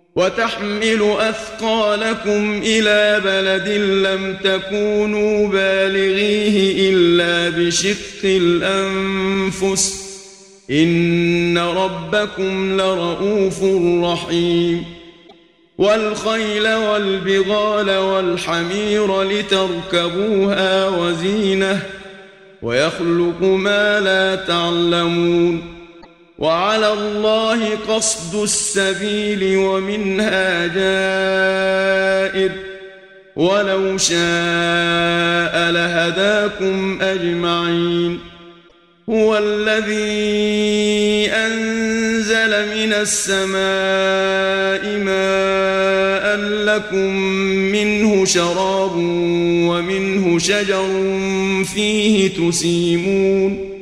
وتحمل أثقالكم إلى بلد لم تكونوا بالغيه إلا بشق الأنفس إن ربكم لرؤوف رحيم والخيل والبغال والحمير لتركبوها وزينة ويخلق ما لا تعلمون وعلى الله قصد السبيل ومنها جائر ولو شاء لهداكم أجمعين هو الذي أنزل من السماء ماء لكم منه شراب ومنه شجر فيه تسيمون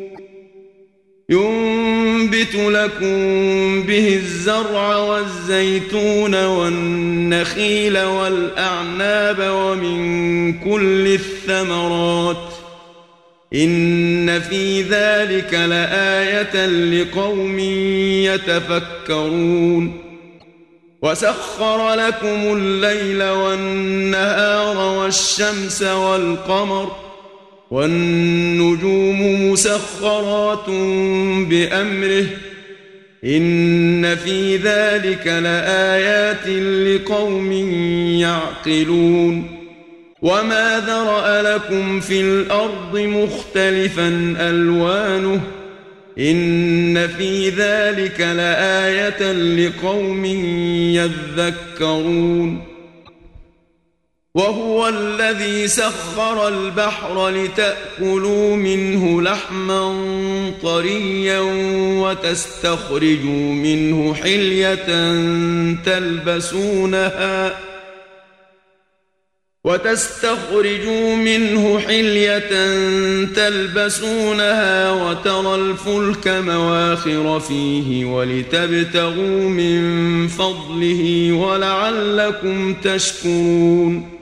ينبت لكم به الزرع والزيتون والنخيل والأعناب ومن كل الثمرات إن في ذلك لآية لقوم يتفكرون وسخر لكم الليل والنهار والشمس والقمر والنجوم مسخرات بأمره إن في ذلك لآيات لقوم يعقلون وما ذرأ لكم في الأرض مختلفا ألوانه إن في ذلك لآية لقوم يذكرون وهو الذي سخر البحر لتأكلوا منه لحما طريا وتستخرجوا منه حلية تلبسونها وترى الفلك مواخر فيه ولتبتغوا من فضله ولعلكم تشكرون